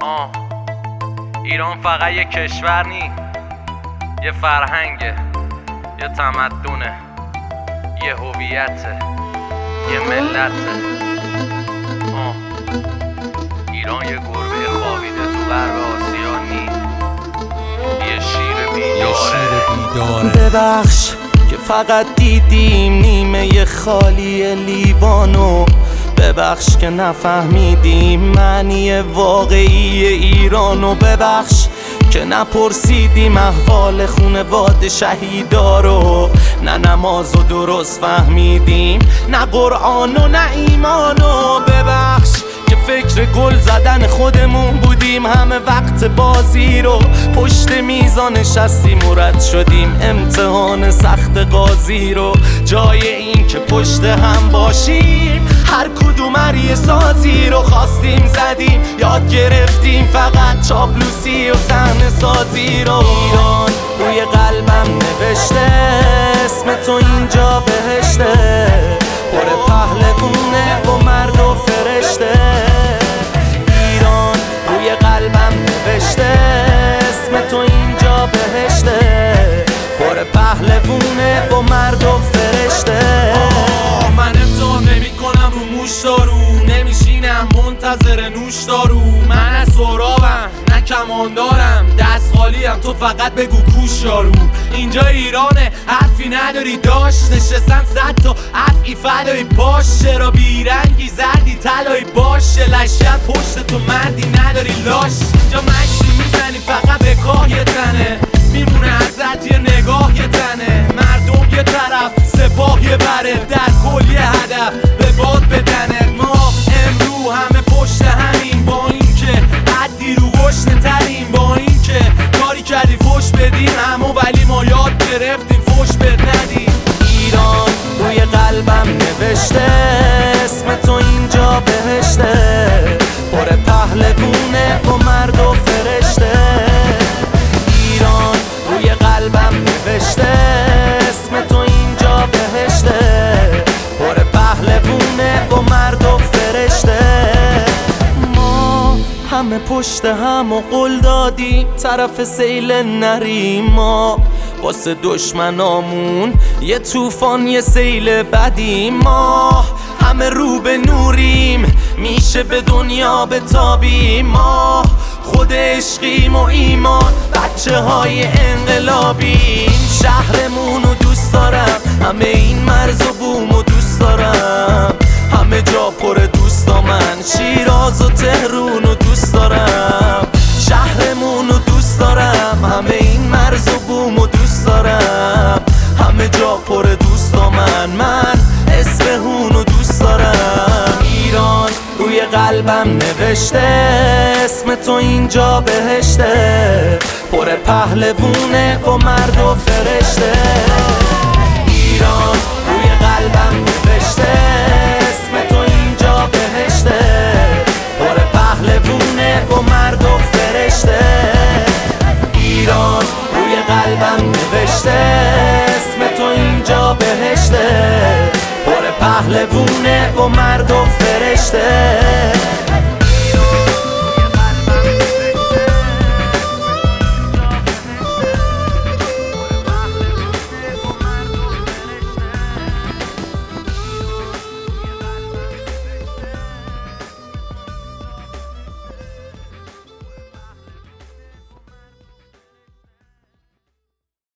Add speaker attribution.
Speaker 1: ایران فقط یه کشور نی، یه فرهنگه، یه تمدنه، یه هویته، یه ملته. ایران یه گربه خوابیده تو غرب آسیا نی، یه شیر بیداره.
Speaker 2: ببخش که فقط دیدیم نیمه خالی لیوانو، ببخش که نفهمیدیم معنی واقعی ایرانو، ببخش که نپرسیدیم احوال خونواده شهیدا رو، نه نمازو درست فهمیدیم، نه قرآن و نه ایمانو، ببخش که فکر گل زدن خودمون بودیم همه وقت بازی رو، پشت میزان نشستیم و رد شدیم امتحان سخت قاضی رو، جای این که پشت هم باشیم هر کدوم یه سازی رو خواستیم زدیم، یاد گرفتیم فقط چاپلوسی و صحنه سازی رو. ایران روی قلبم نوشته اسم تو اینجا بهشته، پر پهلوونه و مرد و فرشته. ایران روی قلبم نوشته اسم تو اینجا بهشته، پر پهلوونه و مرد و فرشته.
Speaker 3: من امتحان نمی کنم رو موشدارو، نمیشینم منتظر نوشدارو، من از سهرابم نه کمان دارم، دست خالیم تو فقط بگو کوش یارو. اینجا ایرانه حرفی نداری داشت، نشستن 100 تا افعی فدایی باش، چرا بیرنگی زردی طلایی باشه، لشکر پشت تو مردی نداری لاش. اینجا مشتی میزنی فقط به کاه یه تنه، میمونه ازت یه نگاه یه تنه، مردم یه طرف سپاه یه بره، در کل یه هدف به باد بدنه. ما امرو همه پشت همین، با اینکه حدی رو گشنه تریم، با اینکه کاری کردی فوش بدیم همو، ولی ما یاد گرفتیم فوش بد ندیم.
Speaker 2: ایران روی قلبم نوشته اسم تو اینجا بهشته، پر پهلوونه و مرد و فرشته. ایران روی قلبم نوشته اسم تو اینجا بهشته، پر پهلوونه و مرد و فرشته. ما همه پشت هم و قول دادیم طرف سیل نریم، ما واسه دشمنامون یه طوفان یه سیل بدیم، ما همه رو به نوریم میشه به دنیا بتابیم، ما خود عشقیم و ایمان بچه های انقلابیم. شهرمون رو دوست دارم، همه این مرز و بوم رو دوست دارم، همه جا پر دوستا، من شیراز و تهرون رو دوست دارم. شهرمون رو دوست دارم، همه این مرز و بوم رو دوست دارم، همه جا پر دوستا، من اصفهون رو دوست دارم. ایران روی قلبم نوشته اسم تو اینجا بهشته، پر پهلوونه و مرد و فرشته. ایران روی قلبم نوشته اسم تو اینجا بهشته، پر پهلوونه و مرد و فرشته. ایران روی قلبم نوشته اسم تو اینجا بهشته، پر پهلوونه و مرد و فرشته.